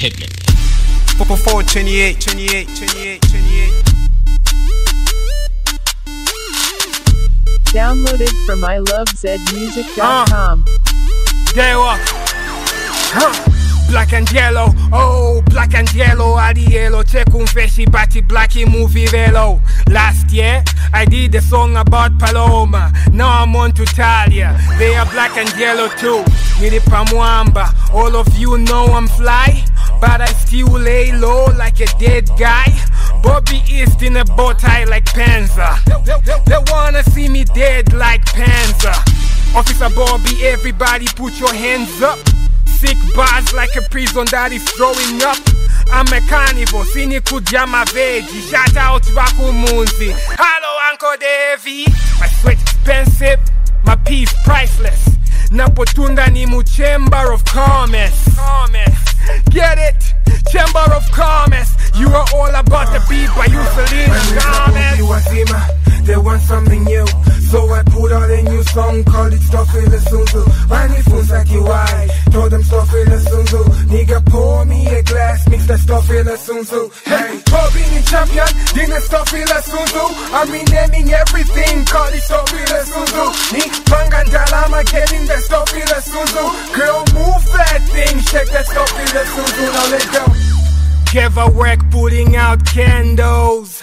Hit me. 428, 28, 28, 28. Downloaded from ilovezmusic.com. There walk. Black and yellow, oh, black and yellow, Adiello, c'è confessi, batti black in movie velo. Last year, I did a song about Paloma, now I'm on to Talia, they are black and yellow too, with Pamuamba, all of you know I'm fly, but I still lay low like a dead guy. Bobby East in a bow tie like Panzer, they wanna see me dead like Panzer. Officer Bobby, everybody put your hands up. Sick bars like a prison that is throwing up. I'm a carnivore, cynical jama veggie. Shout out Vakumunzi. Hello Uncle Davey. My sweat expensive, my peace priceless. Napotunda ni mu chamber of commerce. Get it? Chamber of commerce. You are all about the beat by Uselin Gomez. They want something new, so I put out a new song, called it Stofile Sunzu. Mani Funsaki why? Told them Stofile Sunzu. Nigga pour me a glass, mix the Stofile Sunzu. Hey, Bobby the champion, dinner Stofile Sunzu. I'm renaming everything, call it Stofile Sunzu. Ni Pangandala, I'm getting the Stofile Sunzu. Girl, move that thing, shake that Stofile Sunzu. Now let's go. Give her work putting out candles,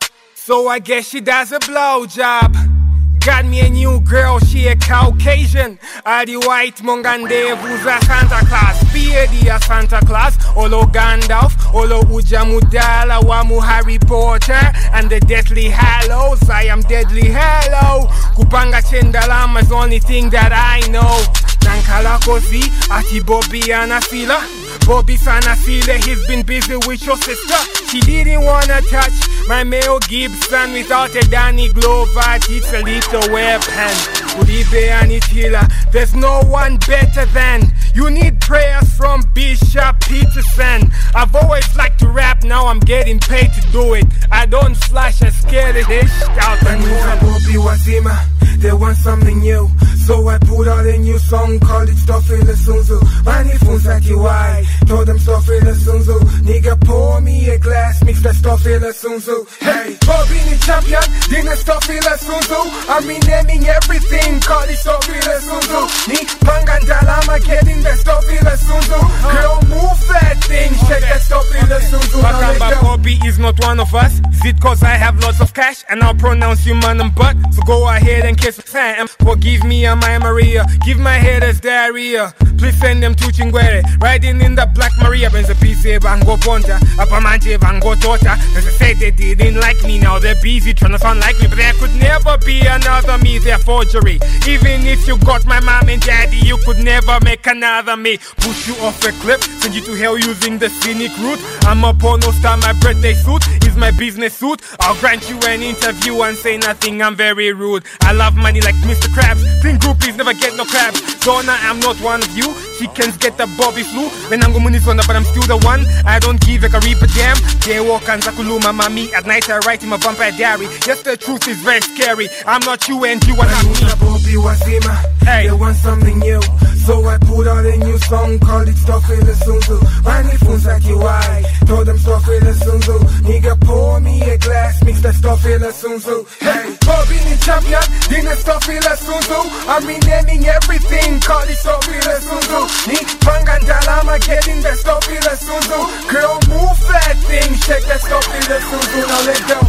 so I guess she does a blowjob. Got me a new girl, she a Caucasian. Adi white mongandevu's a Santa Claus. Beardy a Santa Claus. Olo Gandalf, Olo Ujamudala, Wamu Harry Potter, and the Deathly Hallows. I am Deadly Hello. Kupanga Chendalama is the only thing that I know. Nankala Kozi, Ati Bobby Anasila. Bobby Sanasile, he's been busy with your sister. She didn't wanna touch my Mel Gibson without a Danny Glover. It's a little weapon. Uribe Anitila, there's no one better than. You need prayers from Bishop Peterson. I've always liked to rap, now I'm getting paid to do it. I don't flash, I scare the shit out and Bobby Wazima, they want something new, so I put out a new song, called it Stofile Sunzu. Mani Funsaki why? Told them Stofile Sunzu. Nigga pour me a glass, mix the Stofile Sunzu. Hey, Bobby the champion, dinner Stofile Sunzu. I'm renaming everything, call it Stofile Sunzu. Ni Pangandala, I'm getting the Stofile Sunzu. Girl, move that thing, shake that Stofile Sunzu. Bakamba Bobby is not one of us. Is it cause I have lots of cash and I'll pronounce you man and butt? So go ahead and kiss Sam. Forgive me and my Maria. Give my haters diarrhea. Please send them to Chingwere. Riding in the Black Maria. Benza PC Bango Ponta. Apamanje Bango Tota. Cause they said they didn't like me. Now they're busy trying to sound like me. But there could never be another me. They're forgery. Even if you got my mom and daddy, you could never make another me. Push you off a cliff. Send you to hell using the scenic route. I'm a porno star. My birthday suit is my business suit. I'll grant you an interview and say nothing. I'm very rude. I love money like Mr. Krabs. Think groupies never get no crabs. Donna, I'm not one of you. Chickens get the Bobby flu. When I'm going to but I'm still the one. I don't give a reaper damn. Jaywalk and Zakuluma mami. At night I write in my vampire diary. Yes, the truth is very scary. I'm not you and you are not me. Bobby Wazima, Hey. they want something new, so I put out a new song, called it Stofile Sunzu. Mani Funsaki why? Told them Stofile Sunzu. Nigga pour me a glass, mix the Stofile Sunzu. Hey, Bobby the champion, dinner Stofile Sunzu. I'm renaming everything, called it Stofile Sunzu. Ni Pangandala, I'm getting the Stofile Sunzu. Girl, move that thing, shake that Stofile Sunzu. Now let's go.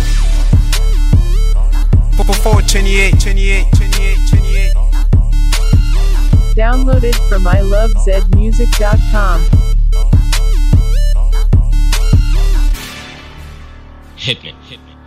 428, 28, 28, 28. Downloaded from ilovezmusic.com. Hit me. Hit me.